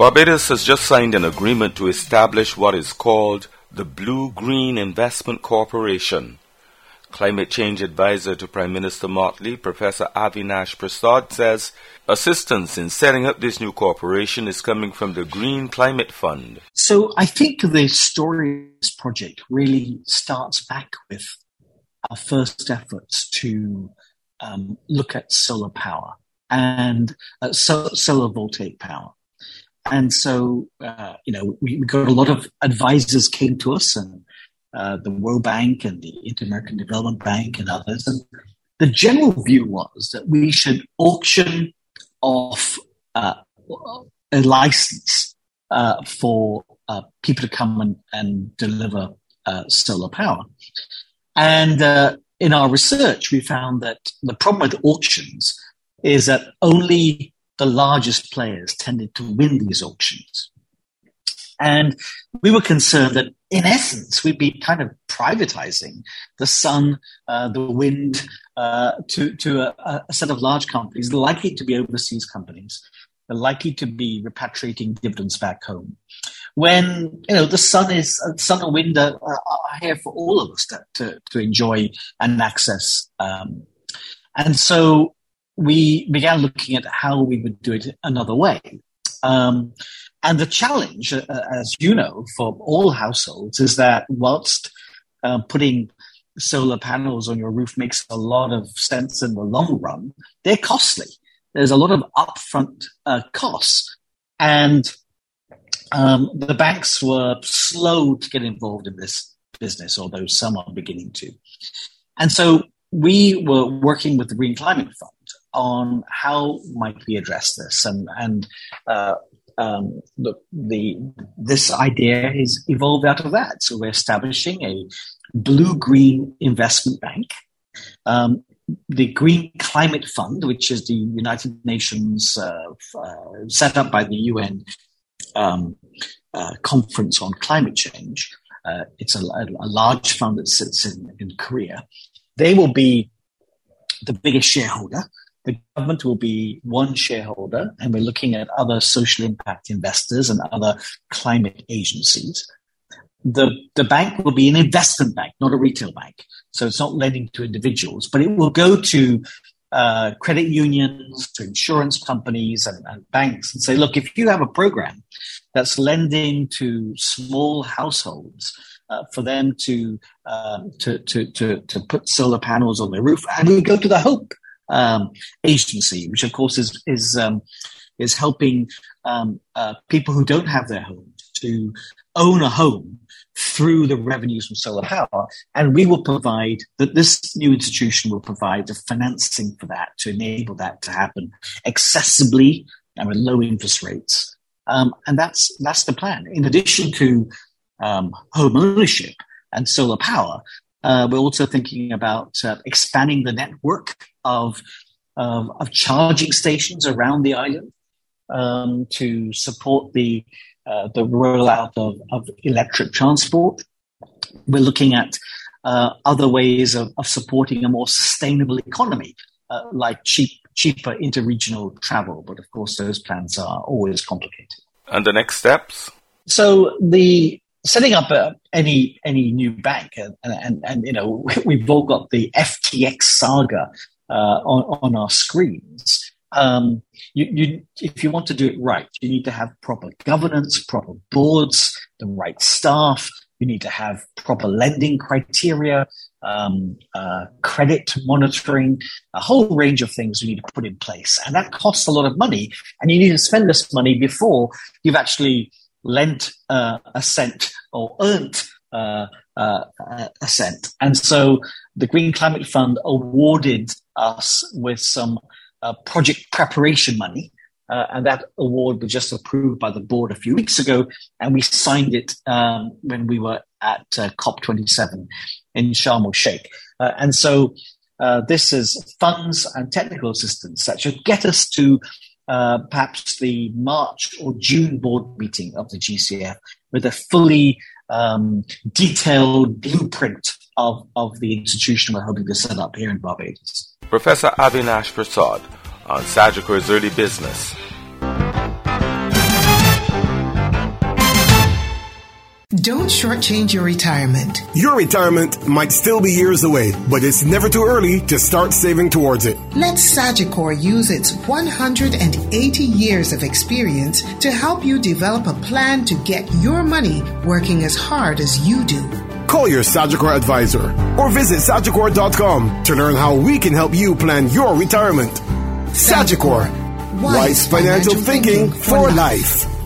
Barbados has just signed an agreement to establish what is called the Blue-Green Investment Corporation. Climate change advisor to Prime Minister Motley, Professor Avinash Prasad, says assistance in setting up this new corporation is coming from the Green Climate Fund. So I think the story of this project really starts back with our first efforts to look at solar power and solar voltaic power. And so, we got a lot of advisors came to us, and the World Bank and the Inter-American Development Bank and others. And the general view was that we should auction off a license for people to come and deliver solar power. And in our research, we found that the problem with auctions is that only the largest players tended to win these auctions. And we were concerned that, in essence, we'd be kind of privatizing the sun, the wind, to a set of large companies, likely to be overseas companies, likely to be repatriating dividends back home. When, the sun and wind are here for all of us to enjoy and access. And so we began looking at how we would do it another way. And the challenge, as you know, for all households is that whilst putting solar panels on your roof makes a lot of sense in the long run, they're costly. There's a lot of upfront costs. And the banks were slow to get involved in this business, although some are beginning to. And so we were working with the Green Climate Fund on how might we address this. And this idea is evolved out of that. So we're establishing a blue-green investment bank. The Green Climate Fund, which is the United Nations set up by the UN Conference on Climate Change. It's a large fund that sits in Korea. They will be the biggest shareholder. The government will be one shareholder, and we're looking at other social impact investors and other climate agencies. The bank will be an investment bank, not a retail bank. So it's not lending to individuals, but it will go to credit unions, to insurance companies and banks and say, look, if you have a program that's lending to small households for them to put solar panels on their roof, and we go to the HOPE agency, which of course is helping people who don't have their homes to own a home through the revenues from solar power. And we will provide that this new institution will provide the financing for that to enable that to happen accessibly and with low interest rates. And that's the plan. In addition to home ownership and solar power, we're also thinking about expanding the network of charging stations around the island to support the rollout of electric transport. We're looking at other ways of supporting a more sustainable economy, like cheaper interregional travel. But of course, those plans are always complicated. And the next steps? So setting up any new bank, and we've all got the FTX saga on our screens. If you want to do it right, you need to have proper governance, proper boards, the right staff. You need to have proper lending criteria, credit monitoring, a whole range of things you need to put in place. And that costs a lot of money. And you need to spend this money before you've actually lent a cent or earned a cent. And so the Green Climate Fund awarded us with some project preparation money. And that award was just approved by the board a few weeks ago. And we signed it when we were at COP27 in Sharm el Sheikh. And so this is funds and technical assistance that should get us to perhaps the March or June board meeting of the GCF with a fully detailed blueprint of the institution we're hoping to set up here in Barbados. Professor Avinash Prasad on Sagicor's Early Business. Don't shortchange your retirement. Your retirement might still be years away, but it's never too early to start saving towards it. Let Sagicor use its 180 years of experience to help you develop a plan to get your money working as hard as you do. Call your Sagicor advisor or visit Sagicor.com to learn how we can help you plan your retirement. Sagicor, wise financial thinking for life.